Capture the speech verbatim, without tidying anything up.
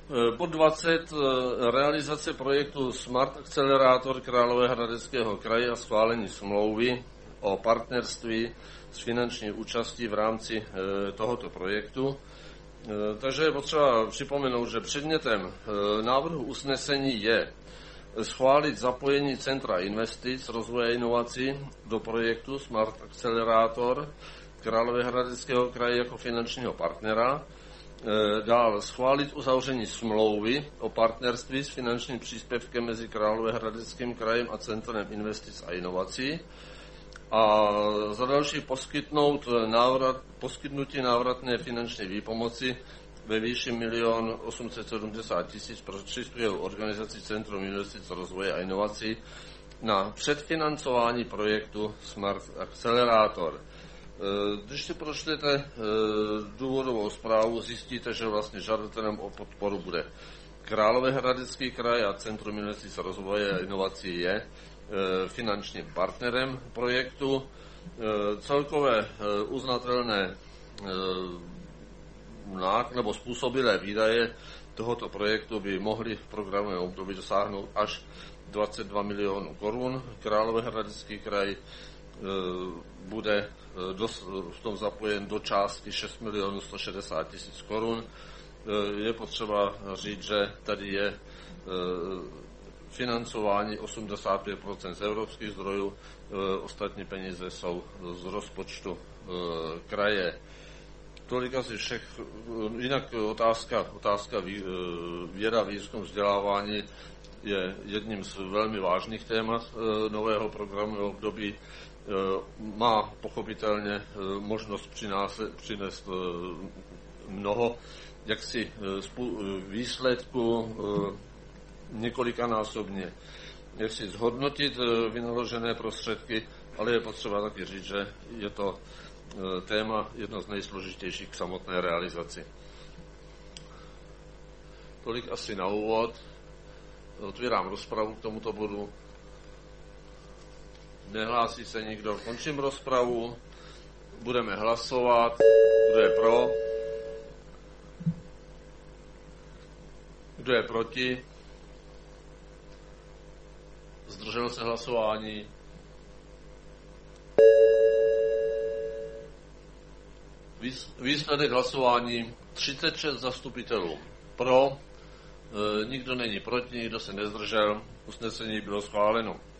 Bod dvacet. Realizace projektu Smart Akcelerátor Královéhradeckého kraje a schválení smlouvy o partnerství s finanční účastí v rámci tohoto projektu. Takže je potřeba připomenout, že předmětem návrhu usnesení je schválit zapojení Centra investic, rozvoje inovací do projektu Smart Akcelerátor Královéhradeckého kraje jako finančního partnera. Dál schválit uzavření smlouvy o partnerství s finančním příspěvkem mezi Královéhradeckým krajem a Centrem investic a inovací. A za další poskytnout návrat, poskytnutí návratné finanční výpomoci ve výši milion osm set sedmdesát tisíc pro příspěvek organizaci Centrum investic, rozvoje a inovací na předfinancování projektu Smart Akcelerátor. Když si pročtete důvodovou zprávu, zjistíte, že vlastně žadatelem o podporu bude Královéhradecký kraj a Centrum investic, rozvoje a inovací je finančním partnerem projektu. Celkové uznatelné nebo způsobilé výdaje tohoto projektu by mohly v programovém období dosáhnout až dvacet dva milionů korun. Královéhradecký kraj bude v tom zapojen do částky šest milionů sto šedesát tisíc korun. Je potřeba říct, že tady je financování osmdesát pět procent z evropských zdrojů, ostatní peníze jsou z rozpočtu kraje. Tolik asi všech. Jinak otázka, otázka věda, výzkum, vzdělávání je jedním z velmi vážných témat nového programového období. Má pochopitelně možnost přinést mnoho jaksi výsledků několikanásobně. Jak si zhodnotit vynaložené prostředky, ale je potřeba taky říct, že je to téma jedno z nejsložitějších k samotné realizaci. Tolik asi na úvod. Otvírám rozpravu k tomuto bodu. Nehlásí se nikdo. Končím rozpravu. Budeme hlasovat. Kdo je pro? Kdo je proti? Zdržel se hlasování? Výsledek hlasování třicet šest zastupitelů pro, e, nikdo není proti, nikdo se nezdržel, usnesení bylo schváleno.